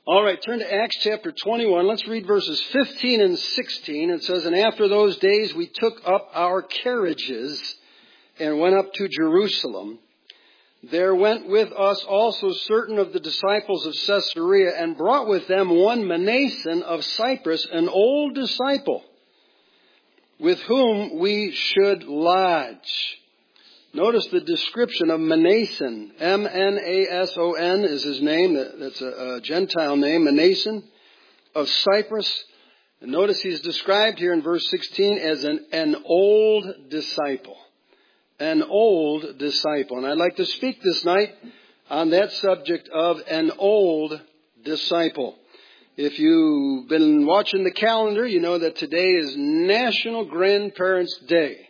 All right, turn to Acts chapter 21. Let's read verses 15 and 16. It says, "And after those days we took up our carriages and went up to Jerusalem. There went with us also certain of the disciples of Caesarea, and brought with them one Mnason of Cyprus, an old disciple, with whom we should lodge." Notice the description of Mnason. Mnason is his name. That's a Gentile name, Mnason of Cyprus. And notice he's described here in verse 16 as an old disciple. An old disciple. And I'd like to speak this night on that subject of an old disciple. If you've been watching the calendar, you know that today is National Grandparents' Day.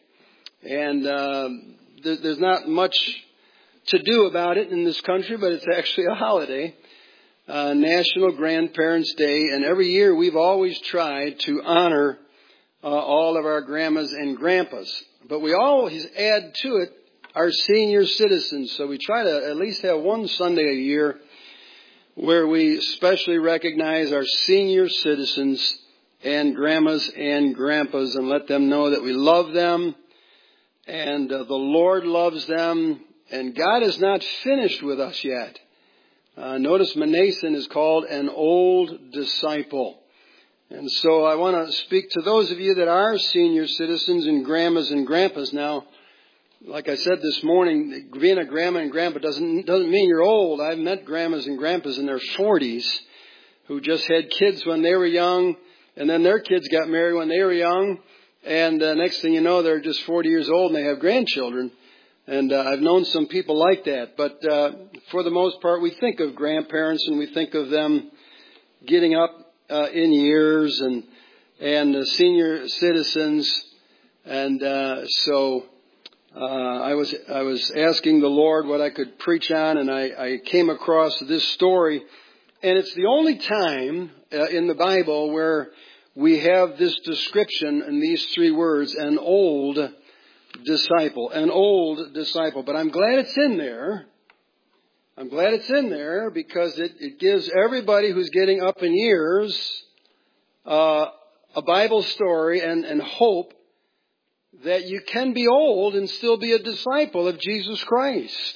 And there's not much to do about it in this country, but it's actually a holiday, National Grandparents' Day. And every year we've always tried to honor all of our grandmas and grandpas. But we always add to it our senior citizens. So we try to at least have one Sunday a year where we especially recognize our senior citizens and grandmas and grandpas and let them know that we love them. And the Lord loves them, and God is not finished with us yet. Notice Mnason is called an old disciple. And so I want to speak to those of you that are senior citizens and grandmas and grandpas. Now, like I said this morning, being a grandma and grandpa doesn't mean you're old. I've met grandmas and grandpas in their 40s who just had kids when they were young, and then their kids got married when they were young. And next thing you know, they're just 40 years old and they have grandchildren. And I've known some people like that. But for the most part, we think of grandparents and we think of them getting up in years and senior citizens. And so I was asking the Lord what I could preach on, and I came across this story. And it's the only time in the Bible where we have this description in these three words, an old disciple, an old disciple. But I'm glad it's in there. I'm glad it's in there because it gives everybody who's getting up in years a Bible story and hope that you can be old and still be a disciple of Jesus Christ.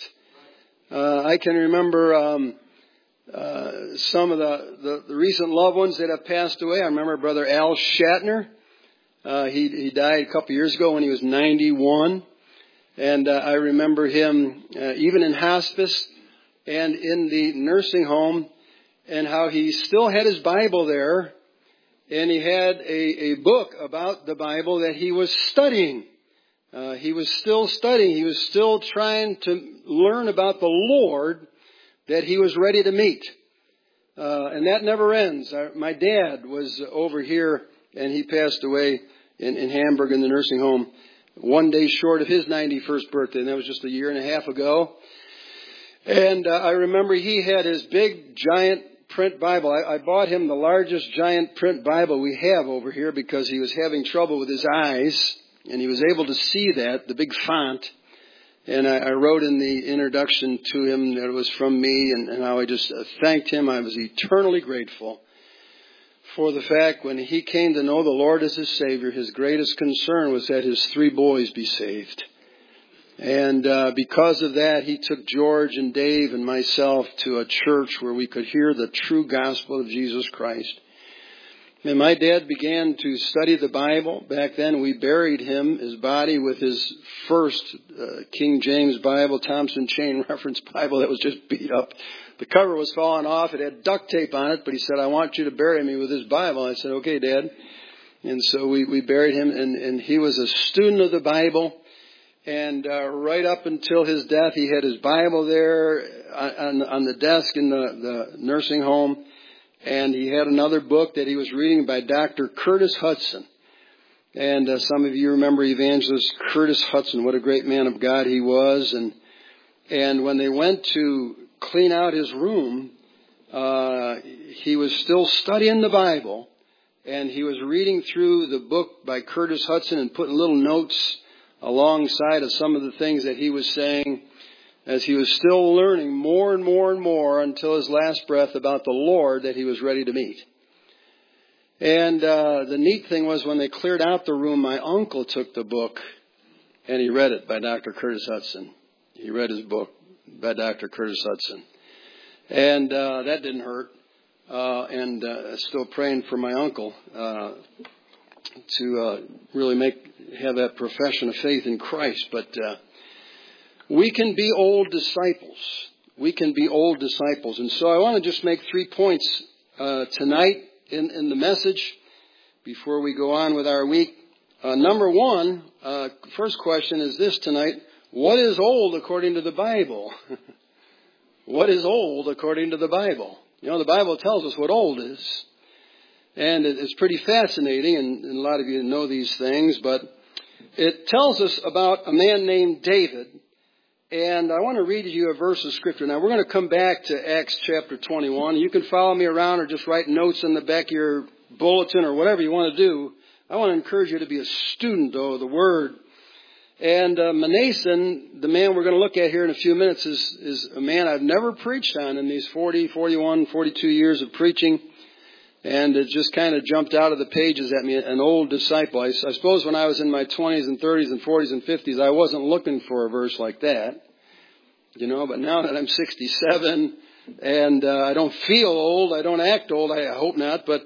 I can remember some of the recent loved ones that have passed away. I remember Brother Al Shatner. He died a couple years ago when he was 91. And I remember him even in hospice and in the nursing home, and how he still had his Bible there. And he had a book about the Bible that he was studying. He was still studying. He was still trying to learn about the Lord that he was ready to meet. And that never ends. My dad was over here, and he passed away in Hamburg in the nursing home one day short of his 91st birthday, and that was just a year and a half ago. And I remember he had his big, giant print Bible. I bought him the largest giant print Bible we have over here because he was having trouble with his eyes, and he was able to see that, the big font. And I wrote in the introduction to him that it was from me, and how I just thanked him. I was eternally grateful for the fact when he came to know the Lord as his Savior, his greatest concern was that his 3 boys be saved. And because of that, he took George and Dave and myself to a church where we could hear the true gospel of Jesus Christ. And my dad began to study the Bible. Back then, we buried his body with his first King James Bible, Thompson Chain Reference Bible that was just beat up. The cover was falling off. It had duct tape on it, but he said, "I want you to bury me with this Bible." I said, "Okay, Dad." And so we buried him, and he was a student of the Bible. And right up until his death, he had his Bible there on the desk in the nursing home. And he had another book that he was reading by Dr. Curtis Hudson. And some of you remember evangelist Curtis Hudson. What a great man of God he was. And when they went to clean out his room, he was still studying the Bible. And he was reading through the book by Curtis Hudson and putting little notes alongside of some of the things that he was saying. as he was still learning more and more and more until his last breath about the Lord that he was ready to meet. And the neat thing was when they cleared out the room, my uncle took the book and he read it by Dr. Curtis Hudson. He read his book by Dr. Curtis Hudson. And that didn't hurt. And still praying for my uncle to really have that profession of faith in Christ. But we can be old disciples. We can be old disciples. And so I want to just make 3 points tonight in the message before we go on with our week. Number one, first question is this tonight. What is old according to the Bible? What is old according to the Bible? You know, the Bible tells us what old is. And it's pretty fascinating, and a lot of you know these things, but it tells us about a man named David. And I want to read you a verse of Scripture. Now, we're going to come back to Acts chapter 21. You can follow me around or just write notes in the back of your bulletin or whatever you want to do. I want to encourage you to be a student, though, of the Word. And Manason, the man we're going to look at here in a few minutes, is a man I've never preached on in these 40, 41, 42 years of preaching. And it just kind of jumped out of the pages at me, an old disciple. I suppose when I was in my 20s and 30s and 40s and 50s, I wasn't looking for a verse like that. You know, but now that I'm 67 and I don't feel old, I don't act old, I hope not, but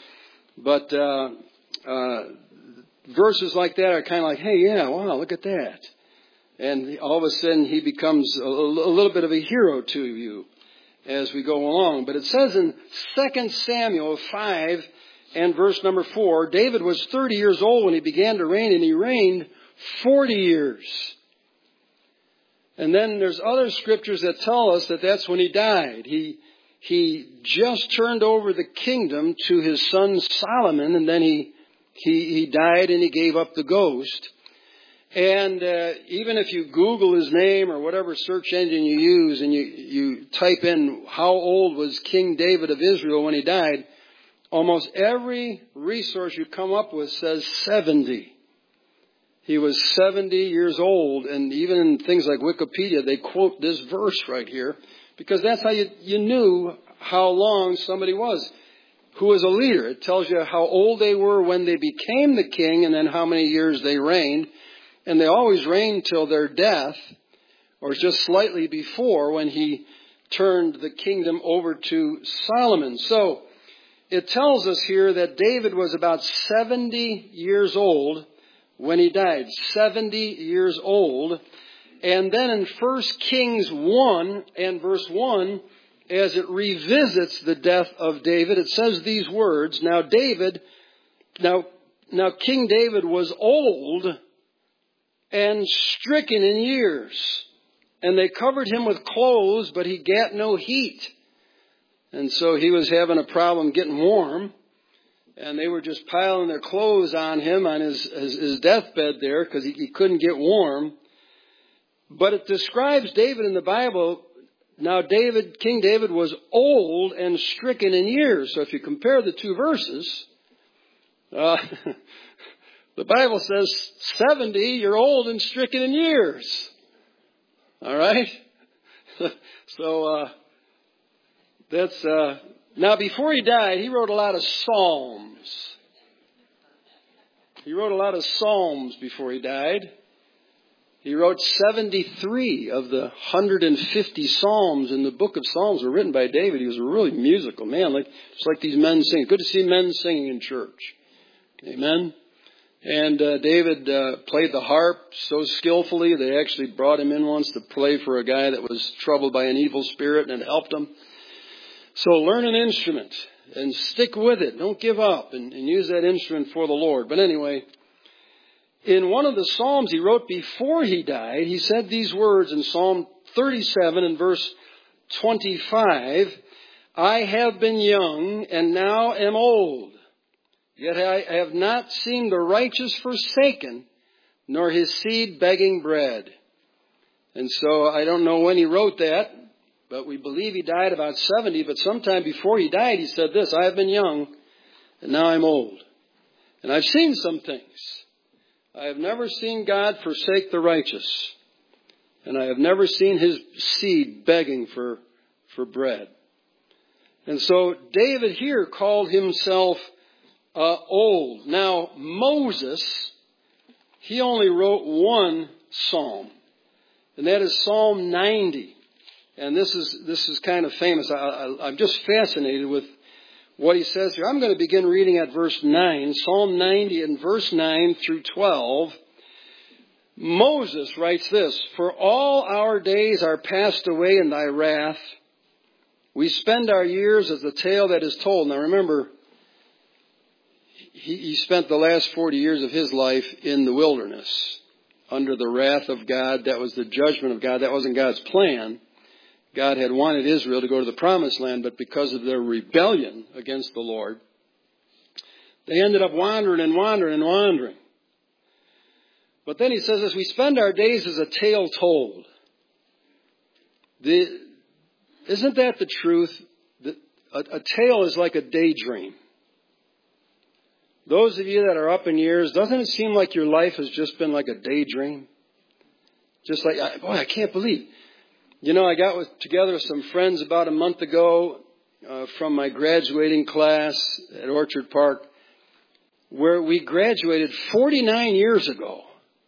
verses like that are kind of like, hey, yeah, wow, look at that. And all of a sudden he becomes a little bit of a hero to you as we go along. But it says in 2 Samuel 5 and verse number 4, David was 30 years old when he began to reign, and he reigned 40 years. And then there's other scriptures that tell us that that's when he died. He just turned over the kingdom to his son Solomon, and then he died and he gave up the ghost. And even if you Google his name or whatever search engine you use and you type in how old was King David of Israel when he died, almost every resource you come up with says 70. He was 70 years old, and even in things like Wikipedia, they quote this verse right here because that's how you knew how long somebody was who was a leader. It tells you how old they were when they became the king and then how many years they reigned. And they always reigned till their death, or just slightly before when he turned the kingdom over to Solomon. So it tells us here that David was about 70 years old when he died. 70 years old. And then in 1 Kings 1 and verse 1, as it revisits the death of David, it says these words, Now King David was old and stricken in years, and they covered him with clothes, but he gat no heat. And so he was having a problem getting warm, and they were just piling their clothes on him on his deathbed there because he couldn't get warm. But it describes David in the Bible. Now King David was old and stricken in years. So if you compare the two verses, the Bible says 70, you're old and stricken in years. All right? So that's now before he died, he wrote a lot of psalms. He wrote a lot of psalms before he died. He wrote 73 of the 150 psalms in the book of Psalms were written by David. He was a really musical man, just like these men sing. Good to see men singing in church. Amen. And David played the harp so skillfully, they actually brought him in once to play for a guy that was troubled by an evil spirit, and it helped him. So learn an instrument and stick with it. Don't give up and use that instrument for the Lord. But anyway, in one of the Psalms he wrote before he died, he said these words in Psalm 37 and verse 25, I have been young and now am old. Yet I have not seen the righteous forsaken, nor his seed begging bread. And so I don't know when he wrote that, but we believe he died about 70. But sometime before he died, he said this, I have been young, and now I'm old. And I've seen some things. I have never seen God forsake the righteous, and I have never seen his seed begging for bread. And so David here called himself old. Now, Moses, he only wrote one psalm, and that is Psalm 90. And this is kind of famous. I'm just fascinated with what he says here. I'm going to begin reading at verse 9. Psalm 90 and verse 9 through 12. Moses writes this, "For all our days are passed away in thy wrath. We spend our years as the tale that is told." Now remember, he spent the last 40 years of his life in the wilderness under the wrath of God. That was the judgment of God. That wasn't God's plan. God had wanted Israel to go to the promised land, but because of their rebellion against the Lord, they ended up wandering and wandering and wandering. But then he says this, we spend our days as a tale told. Isn't that the truth? A tale is like a daydream. Those of you that are up in years, doesn't it seem like your life has just been like a daydream? Just like, I can't believe. You know, I got together with some friends about a month ago from my graduating class at Orchard Park, where we graduated 49 years ago.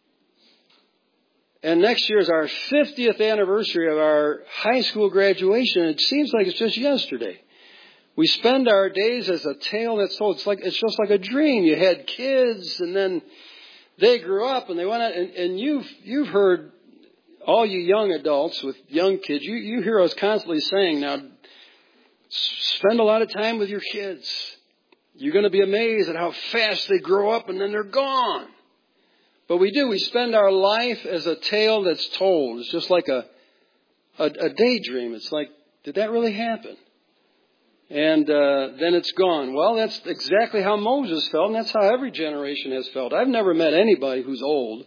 And next year is our 50th anniversary of our high school graduation. It seems like it's just yesterday. We spend our days as a tale that's told. It's just like a dream. You had kids, and then they grew up, and they went out, and you've heard, all you young adults with young kids, you hear us constantly saying, now, spend a lot of time with your kids. You're going to be amazed at how fast they grow up, and then they're gone. But we do. We spend our life as a tale that's told. It's just like a daydream. It's like, did that really happen? And then it's gone. Well, that's exactly how Moses felt, and that's how every generation has felt. I've never met anybody who's old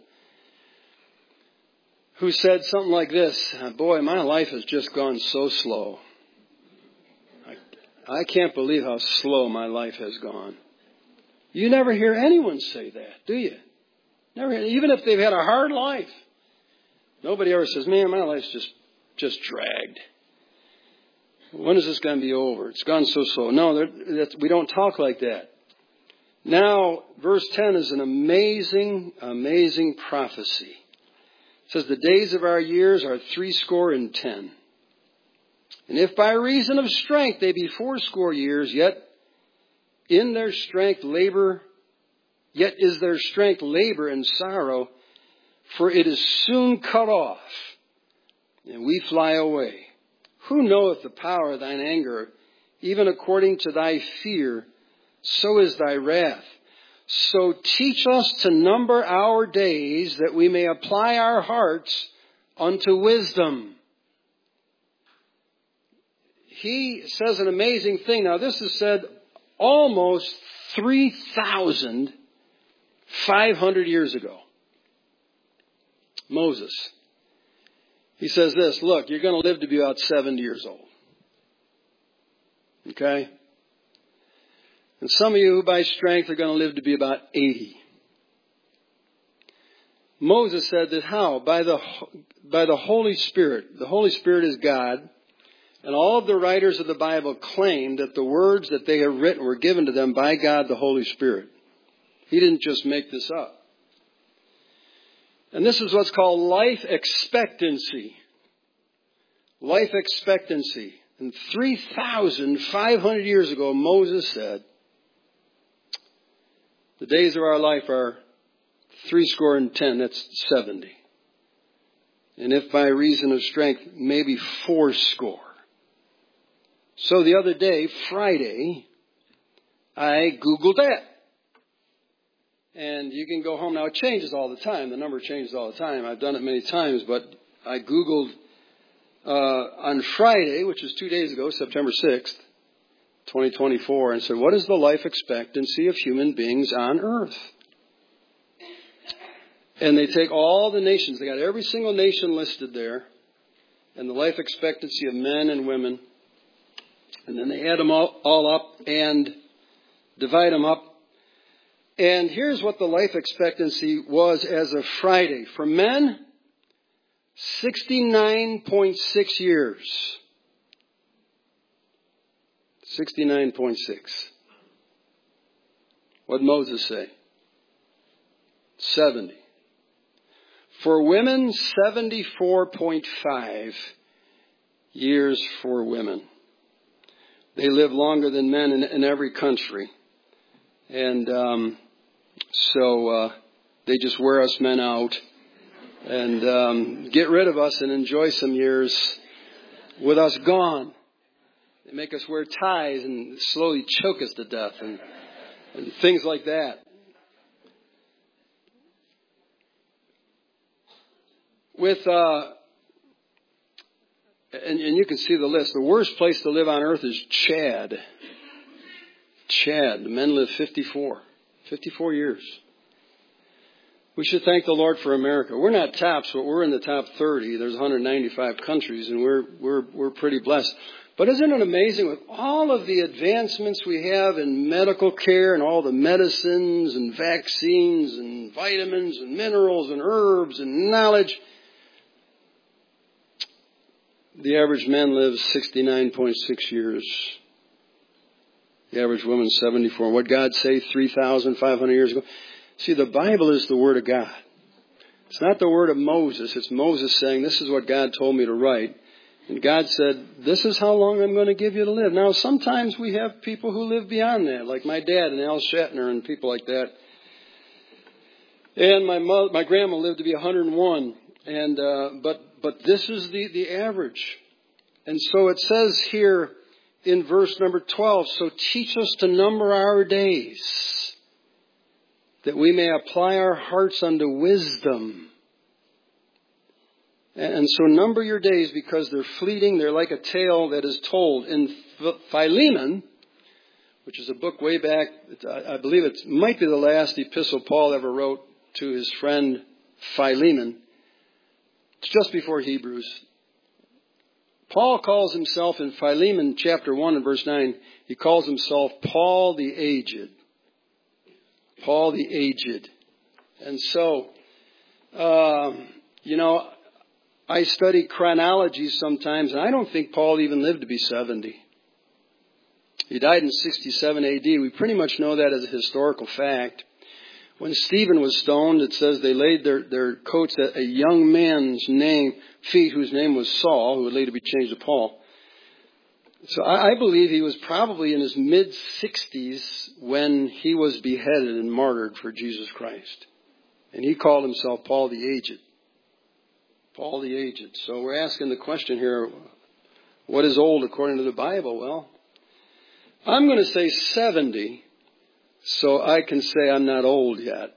who said something like this, boy, my life has just gone so slow. I can't believe how slow my life has gone. You never hear anyone say that, do you? Never, even if they've had a hard life. Nobody ever says, man, my life's just dragged. When is this going to be over? It's gone so slow. No, we don't talk like that. Now, verse 10 is an amazing, amazing prophecy. It says, the days of our years are 70. And if by reason of strength they be 80 years, yet is their strength labor and sorrow, for it is soon cut off, and we fly away. Who knoweth the power of thine anger? Even according to thy fear, so is thy wrath. So teach us to number our days, that we may apply our hearts unto wisdom. He says an amazing thing. Now, this is said almost 3,500 years ago. Moses. He says this, look, you're going to live to be about 70 years old. Okay? And some of you, by strength, are going to live to be about 80. Moses said that how? By the Holy Spirit. The Holy Spirit is God. And all of the writers of the Bible claim that the words that they have written were given to them by God, the Holy Spirit. He didn't just make this up. And this is what's called life expectancy. Life expectancy. And 3,500 years ago, Moses said, the days of our life are 70. That's 70. And if by reason of strength, maybe 80. So the other day, Friday, I Googled that. And you can go home. Now, it changes all the time. The number changes all the time. I've done it many times. But I Googled on Friday, which is 2 days ago, September 6th, 2024, and said, what is the life expectancy of human beings on earth? And they take all the nations. They got every single nation listed there. And the life expectancy of men and women. And then they add them all up and divide them up. And here's what the life expectancy was as of Friday. For men, 69.6 years. 69.6. What did Moses say? 70. For women, 74.5 years for women. They live longer than men in every country. And so they just wear us men out and get rid of us and enjoy some years with us gone. They make us wear ties and slowly choke us to death and things like that. With and you can see the list. The worst place to live on earth is Chad. Chad. The men live 54 years. We should thank the Lord for America. We're not tops, but we're in the top 30. There's 195 countries, and we're pretty blessed. But isn't it amazing with all of the advancements we have in medical care and all the medicines and vaccines and vitamins and minerals and herbs and knowledge, the average man lives 69.6 years. The average woman 74. What God say 3,500 years ago? See, the Bible is the Word of God. It's not the word of Moses. It's Moses saying, this is what God told me to write. And God said, this is how long I'm going to give you to live. Now, sometimes we have people who live beyond that, like my dad and Al Shatner and people like that. And my grandma lived to be 101. And but this is the average. And so it says here in verse number 12, so teach us to number our days, that we may apply our hearts unto wisdom. And so number your days, because they're fleeting. They're like a tale that is told. In Philemon, which is a book way back, I believe it might be the last epistle Paul ever wrote to his friend Philemon. It's just before Hebrews. Paul calls himself in Philemon chapter 1 and verse 9, he calls himself Paul the Aged. Paul the Aged. And so, I study chronology sometimes, and I don't think Paul even lived to be 70. He died in 67 AD. We pretty much know that as a historical fact. When Stephen was stoned, it says they laid their coats at a young man's feet, whose name was Saul, who would later be changed to Paul. So I believe he was probably in his mid-60s when he was beheaded and martyred for Jesus Christ. And he called himself Paul the Aged. Paul the Aged. So we're asking the question here, what is old according to the Bible? Well, I'm going to say 70, so I can say I'm not old yet.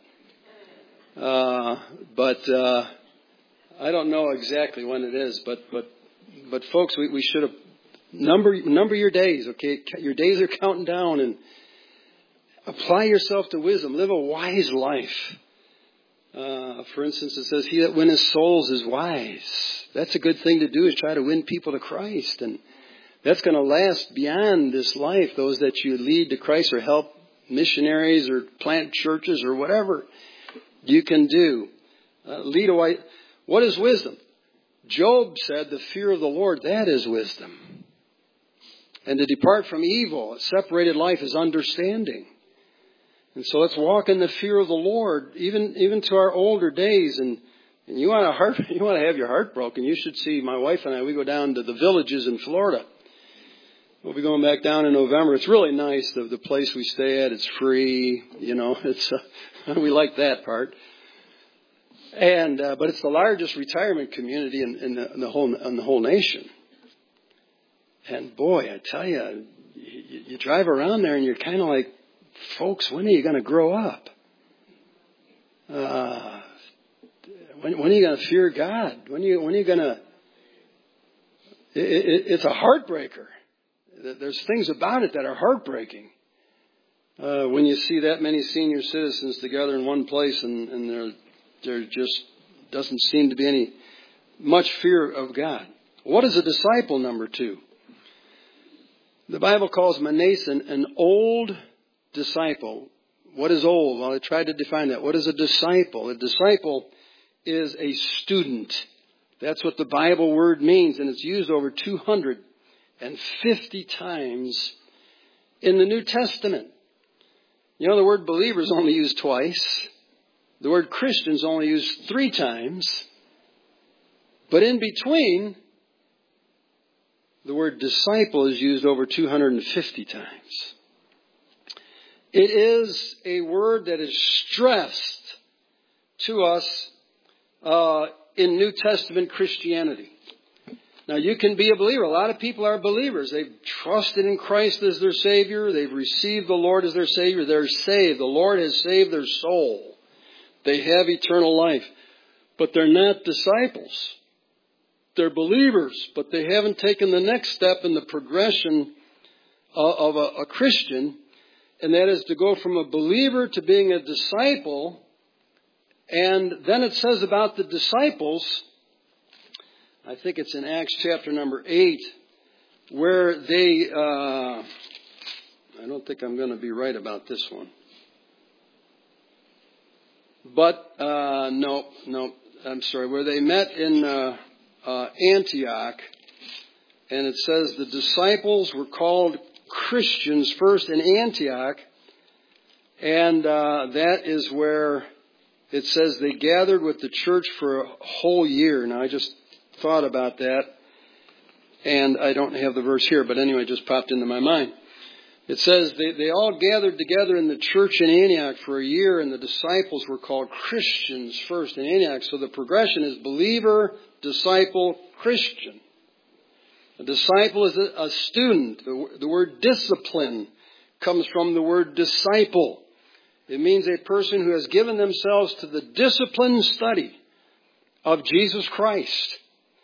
But I don't know exactly when it is. But folks, we should have number your days. Okay, your days are counting down, and apply yourself to wisdom. Live a wise life. For instance, it says, he that winneth souls is wise. That's a good thing to do, is try to win people to Christ. And that's going to last beyond this life. Those that you lead to Christ or help missionaries or plant churches or whatever you can do. Lead a wise. What is wisdom? Job said the fear of the Lord, that is wisdom. And to depart from evil, a separated life, is understanding. And so let's walk in the fear of the Lord, even to our older days. And you want to have your heart broken. You should see my wife and I. We go down to the Villages in Florida. We'll be going back down in November. It's really nice. The place we stay at, it's free. It's we like that part. And but it's the largest retirement community in the whole nation. And boy, I tell you, you drive around there and you're kind of like, folks, when are you going to grow up? When are you going to fear God? When are you going to? It's a heartbreaker. There's things about it that are heartbreaking. When you see that many senior citizens together in one place, and there just doesn't seem to be much fear of God. What is a disciple, number 2? The Bible calls Manasseh an old disciple. What is old? Well, I tried to define that. What is a disciple? A disciple is a student. That's what the Bible word means, and it's used over 250 times in the New Testament. You know, the word believer is only used twice. The word Christian is only used 3 times. But in between, the word disciple is used over 250 times. It is a word that is stressed to us in New Testament Christianity. Now, you can be a believer. A lot of people are believers. They've trusted in Christ as their Savior. They've received the Lord as their Savior. They're saved. The Lord has saved their soul. They have eternal life. But they're not disciples. They're believers, but they haven't taken the next step in the progression of a Christian, and that is to go from a believer to being a disciple. And then it says about the disciples, I think it's in Acts chapter number 8, where they, I don't think I'm going to be right about this one. But, no, I'm sorry, where they met in Antioch, and it says the disciples were called Christians first in Antioch, and that is where it says they gathered with the church for a whole year. Now, I just thought about that, and I don't have the verse here, but anyway, it just popped into my mind. It says they all gathered together in the church in Antioch for a year, and the disciples were called Christians first in Antioch. So the progression is believer, disciple, Christian. A disciple is a student. The word discipline comes from the word disciple. It means a person who has given themselves to the disciplined study of Jesus Christ.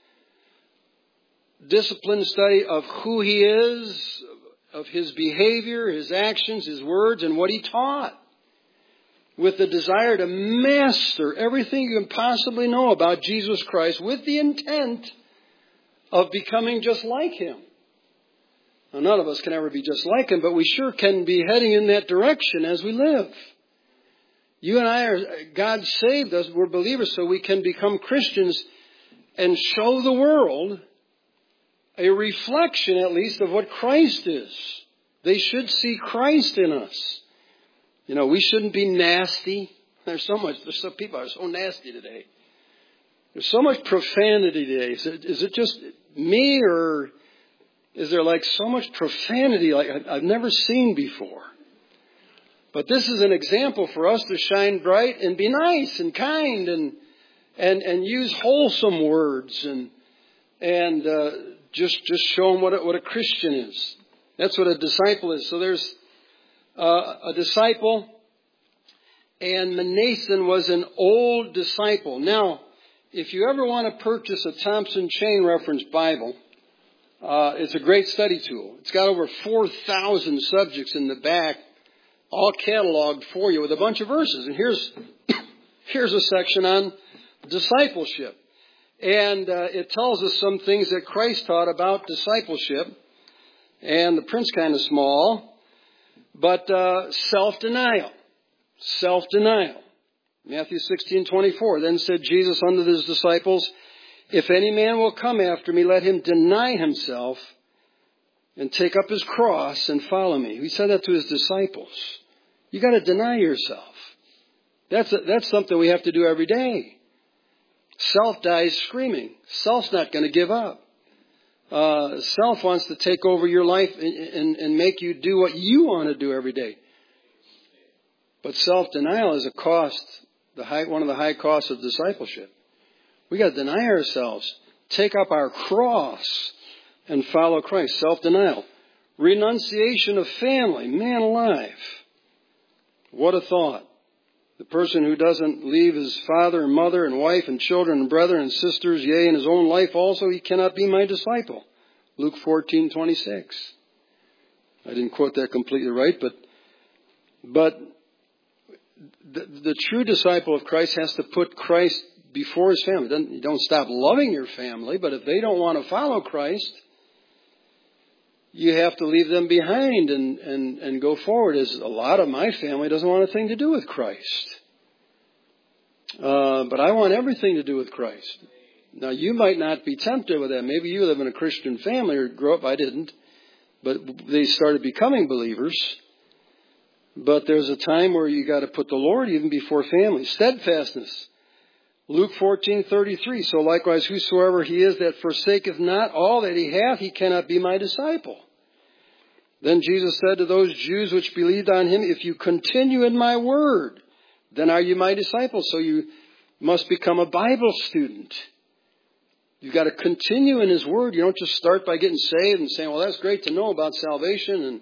Disciplined study of who He is, of His behavior, His actions, His words, and what He taught. With the desire to master everything you can possibly know about Jesus Christ with the intent of becoming just like Him. Now, none of us can ever be just like Him, but we sure can be heading in that direction as we live. You and I God saved us, we're believers, so we can become Christians and show the world a reflection, at least, of what Christ is. They should see Christ in us. You know, we shouldn't be nasty. There's some people are so nasty today. There's so much profanity today. Is it just me, or is there like so much profanity like I've never seen before? But this is an example for us to shine bright and be nice and kind and use wholesome words and just show them what a Christian is. That's what a disciple is. So there's a disciple, and Manason was an old disciple. Now, if you ever want to purchase a Thompson Chain Reference Bible, it's a great study tool. It's got over 4,000 subjects in the back, all cataloged for you with a bunch of verses. And here's a section on discipleship. And it tells us some things that Christ taught about discipleship. And the print's kind of small. But self-denial. Self-denial. Matthew 16:24. Then said Jesus unto His disciples, if any man will come after me, let him deny himself and take up his cross and follow me. He said that to His disciples. You got to deny yourself. That's something we have to do every day. Self dies screaming. Self's not going to give up. Self wants to take over your life and make you do what you want to do every day. But self-denial is a cost, one of the high costs of discipleship. We got to deny ourselves, take up our cross, and follow Christ. Self-denial. Renunciation of family. Man alive. What a thought. The person who doesn't leave his father and mother and wife and children and brethren and sisters, yea, in his own life also, he cannot be my disciple. Luke 14:26. I didn't quote that completely right, but the true disciple of Christ has to put Christ before his family. You don't stop loving your family, but if they don't want to follow Christ, you have to leave them behind and go forward. As a lot of my family doesn't want a thing to do with Christ. But I want everything to do with Christ. Now, you might not be tempted with that. Maybe you live in a Christian family or grew up. I didn't. But they started becoming believers. But there's a time where you got to put the Lord even before family. Steadfastness. Luke 14:33. So likewise, whosoever he is that forsaketh not all that he hath, he cannot be my disciple. Then Jesus said to those Jews which believed on him, if you continue in my word, then are you my disciples. So you must become a Bible student. You've got to continue in his word. You don't just start by getting saved and saying, well, that's great to know about salvation. And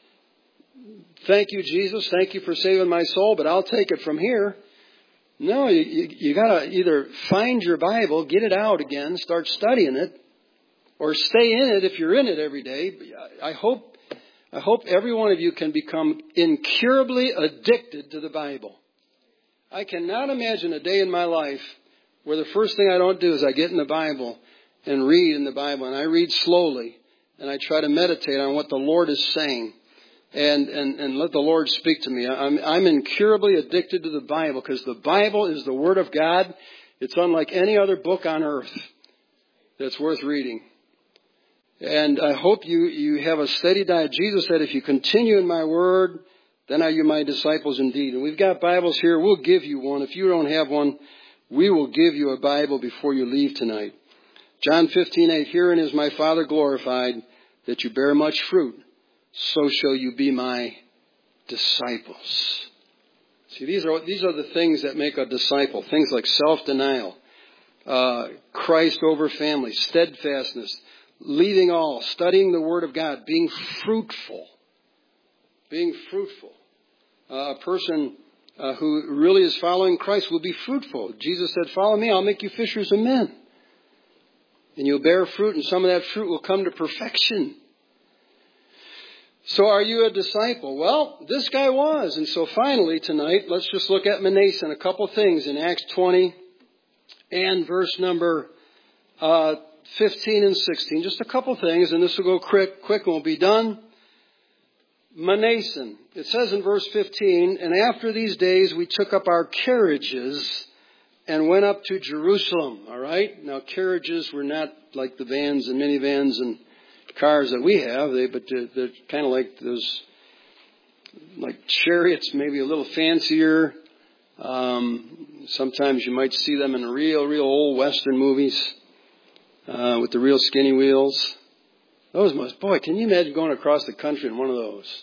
thank you, Jesus. Thank you for saving my soul, but I'll take it from here. No, you got to either find your Bible, get it out again, start studying it, or stay in it if you're in it every day. I hope every one of you can become incurably addicted to the Bible. I cannot imagine a day in my life where the first thing I don't do is I get in the Bible and read in the Bible. And I read slowly. And I try to meditate on what the Lord is saying. And let the Lord speak to me. I'm incurably addicted to the Bible because the Bible is the Word of God. It's unlike any other book on earth that's worth reading. And I hope you have a steady diet. Jesus said, if you continue in my Word, then are you my disciples indeed. And we've got Bibles here. We'll give you one. If you don't have one, we will give you a Bible before you leave tonight. John 15:8, herein is my Father glorified, that you bear much fruit. So shall you be my disciples. See, these are the things that make a disciple. Things like self-denial, Christ over family, steadfastness, leaving all, studying the Word of God, being fruitful. Being fruitful. A person who really is following Christ will be fruitful. Jesus said, follow me, I'll make you fishers of men. And you'll bear fruit, and some of that fruit will come to perfection. So are you a disciple? Well, this guy was. And so finally tonight, let's just look at Manasseh, a couple things in Acts 20 and verse number 15 and 16. Just a couple things, and this will go quick and we'll be done. Manasseh. It says in verse 15, and after these days we took up our carriages and went up to Jerusalem. All right? Now, carriages were not like the vans and minivans and cars that we have, but they're kind of like those, like chariots, maybe a little fancier. Sometimes you might see them in real old Western movies with the real skinny wheels. Boy, can you imagine going across the country in one of those?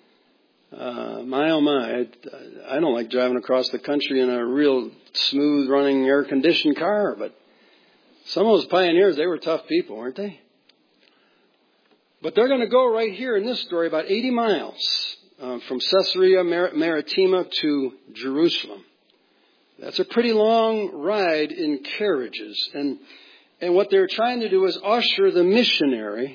My, oh my, I don't like driving across the country in a real smooth running air-conditioned car, but some of those pioneers, they were tough people, weren't they? But they're going to go right here in this story about 80 miles from Caesarea Maritima to Jerusalem. That's a pretty long ride in carriages. And what they're trying to do is usher the missionary,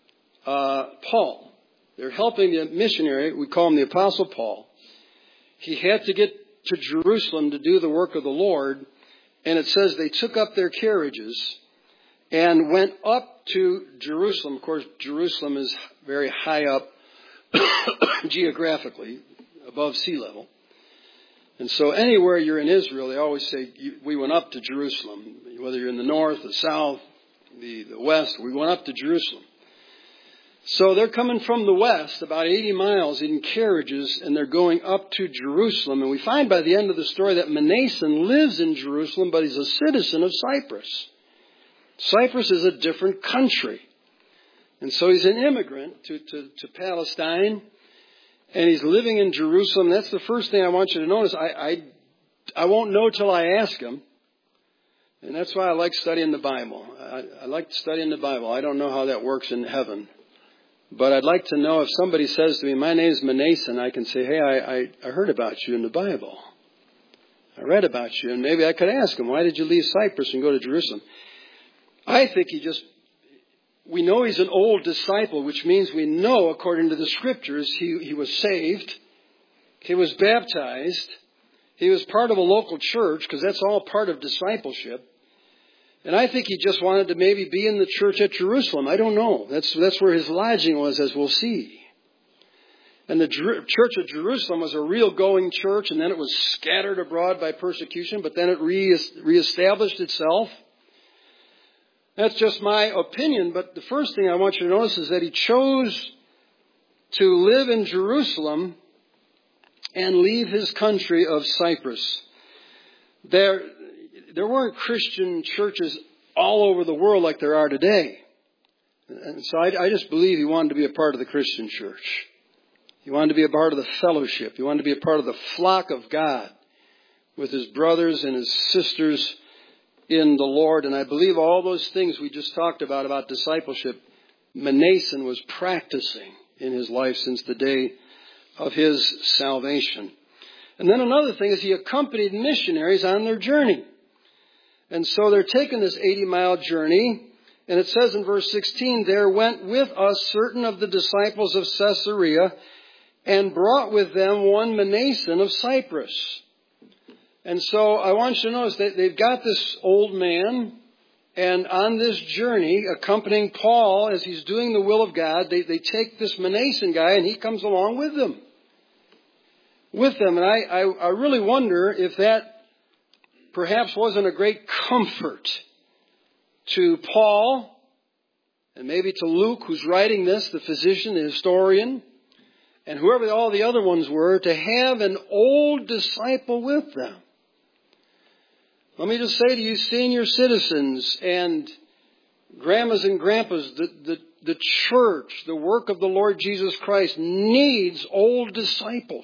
Paul. They're helping the missionary. We call him the Apostle Paul. He had to get to Jerusalem to do the work of the Lord. And it says they took up their carriages and went up to Jerusalem. Of course, Jerusalem is very high up geographically, above sea level. And so anywhere you're in Israel, they always say, we went up to Jerusalem. Whether you're in the north, the south, the west, we went up to Jerusalem. So they're coming from the west, about 80 miles in carriages, and they're going up to Jerusalem. And we find by the end of the story that Manasseh lives in Jerusalem, but he's a citizen of Cyprus. Cyprus is a different country. And so he's an immigrant to Palestine, and he's living in Jerusalem. That's the first thing I want you to notice. I won't know till I ask him. And that's why I like studying the Bible. I like studying the Bible. I don't know how that works in heaven. But I'd like to know if somebody says to me, my name is Manasseh, and I can say, hey, I heard about you in the Bible. I read about you. And maybe I could ask him, why did you leave Cyprus and go to Jerusalem? I think we know he's an old disciple, which means we know, according to the Scriptures, he was saved. He was baptized. He was part of a local church, because that's all part of discipleship. And I think he just wanted to maybe be in the church at Jerusalem. I don't know. That's where his lodging was, as we'll see. And the church at Jerusalem was a real going church, and then it was scattered abroad by persecution, but then it reestablished itself. That's just my opinion, but the first thing I want you to notice is that he chose to live in Jerusalem and leave his country of Cyprus. There weren't Christian churches all over the world like there are today. And so I just believe he wanted to be a part of the Christian church. He wanted to be a part of the fellowship. He wanted to be a part of the flock of God with his brothers and his sisters in the Lord. And I believe all those things we just talked about discipleship, Manason was practicing in his life since the day of his salvation. And then another thing is he accompanied missionaries on their journey. And so they're taking this 80-mile journey. And it says in verse 16, there went with us certain of the disciples of Caesarea and brought with them one Manason of Cyprus. And so I want you to notice that they've got this old man, and on this journey, accompanying Paul as he's doing the will of God, they take this Manason guy and he comes along with them. And I really wonder if that perhaps wasn't a great comfort to Paul, and maybe to Luke, who's writing this, the physician, the historian, and whoever all the other ones were, to have an old disciple with them. Let me just say to you, senior citizens and grandmas and grandpas, the church, the work of the Lord Jesus Christ needs old disciples.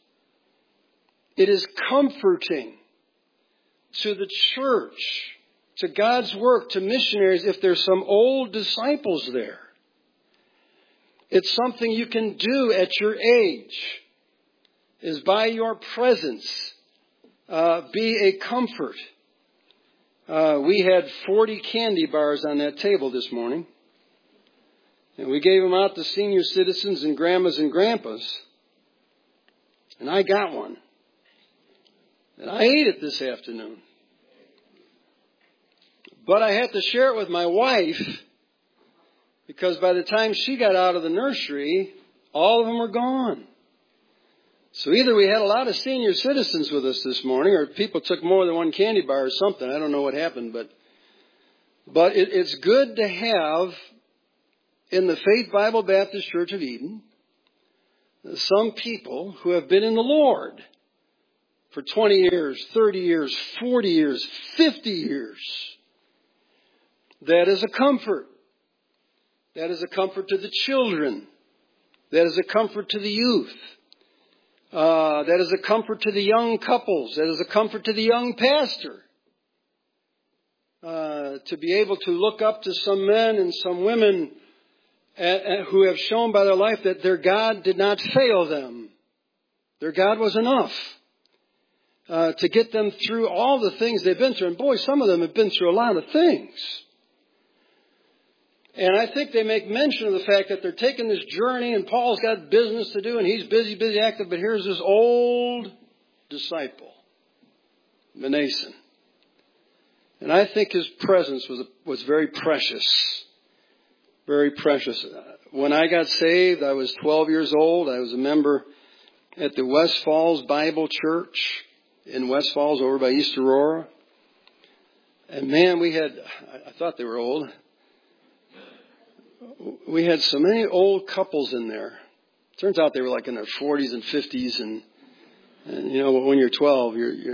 It is comforting to the church, to God's work, to missionaries, if there's some old disciples there. It's something you can do at your age, is by your presence, be a comfort. We had 40 candy bars on that table this morning. And we gave them out to senior citizens and grandmas and grandpas. And I got one. And I ate it this afternoon. But I had to share it with my wife, because by the time she got out of the nursery, all of them were gone. So either we had a lot of senior citizens with us this morning, or people took more than one candy bar or something. I don't know what happened, but it's good to have in the Faith Bible Baptist Church of Eden some people who have been in the Lord for 20 years, 30 years, 40 years, 50 years. That is a comfort. That is a comfort to the children. That is a comfort to the youth. That is a comfort to the young couples. That is a comfort to the young pastor. To be able to look up to some men and some women who have shown by their life that their God did not fail them. Their God was enough to get them through all the things they've been through. And boy, some of them have been through a lot of things. And I think they make mention of the fact that they're taking this journey, and Paul's got business to do, and he's busy active, but here's this old disciple, Manason. And I think his presence was very precious. Very precious. When I got saved, I was 12 years old. I was a member at the West Falls Bible Church in West Falls over by East Aurora. And man, I thought they were old. We had so many old couples in there. Turns out they were like in their 40s and 50s, and you know, when you're 12,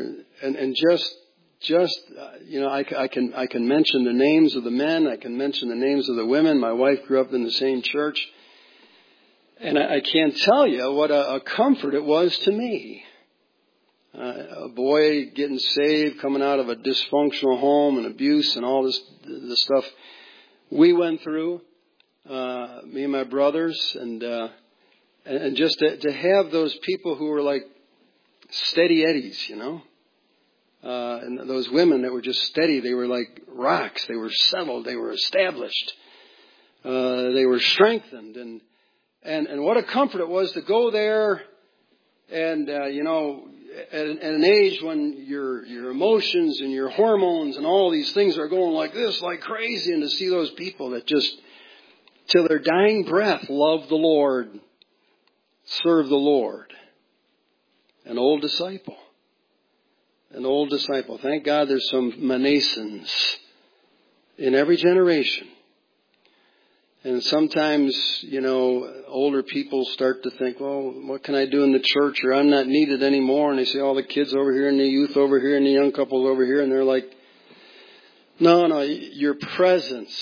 I can mention the names of the men. I can mention the names of the women. My wife grew up in the same church, and I can't tell you what a comfort it was to me. A boy getting saved, coming out of a dysfunctional home and abuse and all the stuff we went through. Me and my brothers, and just to have those people who were like steady eddies, you know, and those women that were just steady. They were like rocks. They were settled. They were established. They were strengthened, and what a comfort it was to go there, and at an age when your emotions and your hormones and all these things are going like this, like crazy, and to see those people that just till their dying breath love the Lord, serve the Lord. An old disciple. An old disciple. Thank God there's some Manasons in every generation. And sometimes, older people start to think, well, what can I do in the church? Or I'm not needed anymore. And they see all the kids over here and the youth over here and the young couples over here. And they're like, no, your presence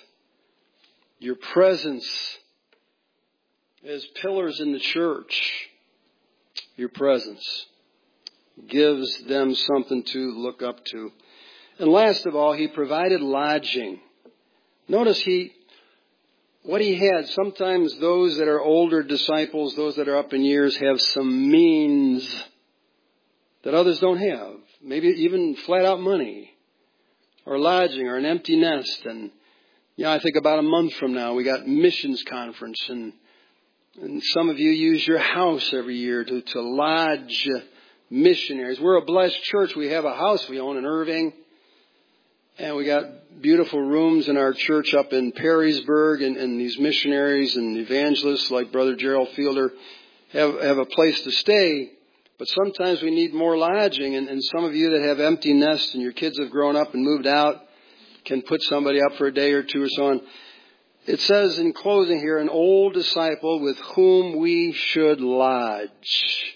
as pillars in the church, your presence gives them something to look up to. And last of all, he provided lodging. Notice what he had. Sometimes those that are older disciples, those that are up in years, have some means that others don't have. Maybe even flat out money or lodging or an empty nest. And, I think about a month from now, we got missions conference, and some of you use your house every year to lodge missionaries. We're a blessed church. We have a house we own in Irving. And we got beautiful rooms in our church up in Perrysburg, and these missionaries and evangelists like Brother Gerald Fielder have a place to stay. But sometimes we need more lodging, and some of you that have empty nests and your kids have grown up and moved out can put somebody up for a day or two or so on. It says in closing here, an old disciple with whom we should lodge.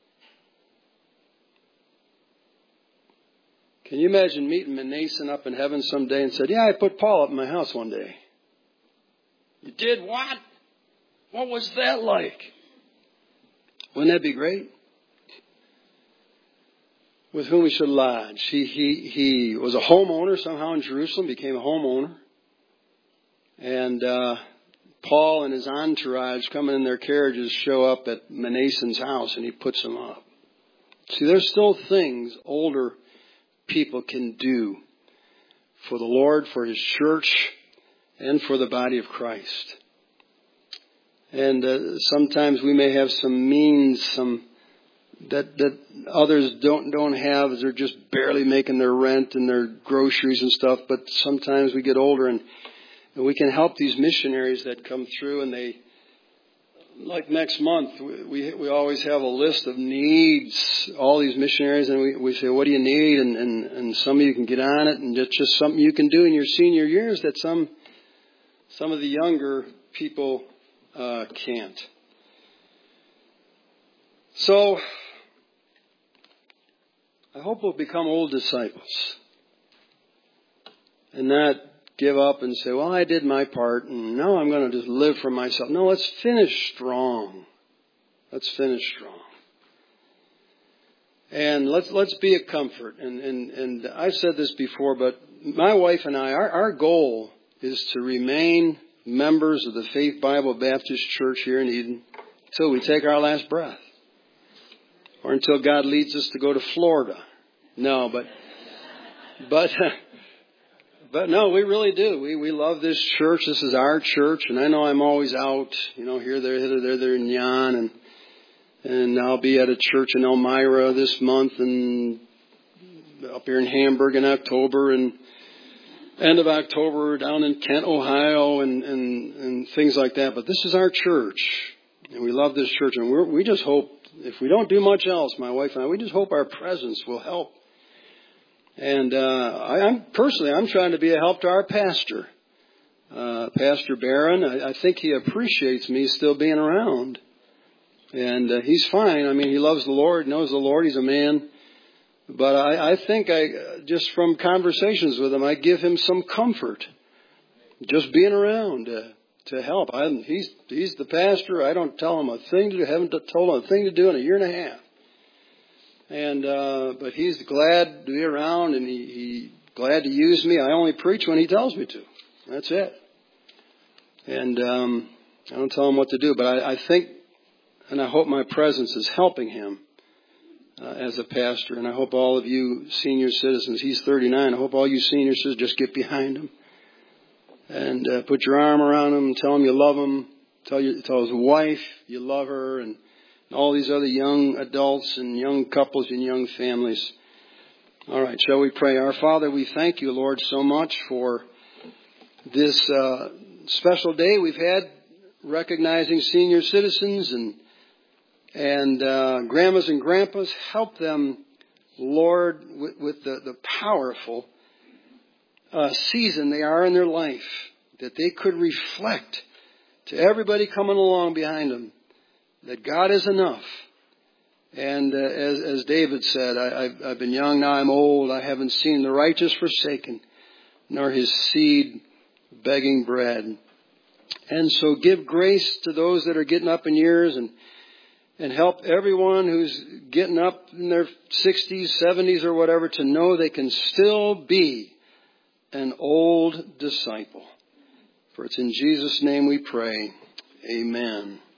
Can you imagine meeting Manason up in heaven someday and said, I put Paul up in my house one day. You did what? What was that like? Wouldn't that be great? With whom we should lodge. He was a homeowner somehow in Jerusalem, became a homeowner. And Paul and his entourage coming in their carriages show up at Manason's house, and he puts them up. See, there's still things older people can do for the Lord, for His church, and for the body of Christ. And sometimes we may have some means, that others don't have, as they're just barely making their rent and their groceries and stuff. But sometimes we get older and we can help these missionaries that come through, and they, like next month, we always have a list of needs, all these missionaries, and we say, what do you need? And some of you can get on it, and it's just something you can do in your senior years that some of the younger people can't. So, I hope we'll become old disciples and not give up and say, well, I did my part, and now I'm going to just live for myself. No, let's finish strong. Let's finish strong. And let's be a comfort. And I've said this before, but my wife and I, our goal is to remain members of the Faith Bible Baptist Church here in Eden until we take our last breath. Or until God leads us to go to Florida. No, but no, we really do. We love this church. This is our church. And I know I'm always out, here, there, in Jan. And I'll be at a church in Elmira this month, and up here in Hamburg in October, and end of October down in Kent, Ohio, and things like that. But this is our church. And we love this church. And we just hope, if we don't do much else, my wife and I, we just hope our presence will help. And I'm trying to be a help to our pastor, Pastor Barron. I think he appreciates me still being around. And he's fine. I mean, he loves the Lord, knows the Lord. He's a man. But I think just from conversations with him, I give him some comfort. Just being around to help. He's the pastor. I don't tell him a thing to do. Haven't told him a thing to do in a year and a half. And but he's glad to be around, and he glad to use me. I only preach when he tells me to. That's it. And I don't tell him what to do. But I think, and I hope my presence is helping him as a pastor. And I hope all of you senior citizens, he's 39, I hope all you senior citizens just get behind him. And put your arm around him, tell him you love him, tell his wife you love her, and all these other young adults and young couples and young families. All right, shall we pray? Our Father, we thank you, Lord, so much for this special day we've had recognizing senior citizens and grandmas and grandpas. Help them, Lord, with the powerful season they are in their life, that they could reflect to everybody coming along behind them that God is enough. And as David said, I've been young, now I'm old. I haven't seen the righteous forsaken, nor his seed begging bread. And so give grace to those that are getting up in years, and help everyone who's getting up in their 60s, 70s, or whatever to know they can still be an old disciple. For it's in Jesus' name we pray. Amen.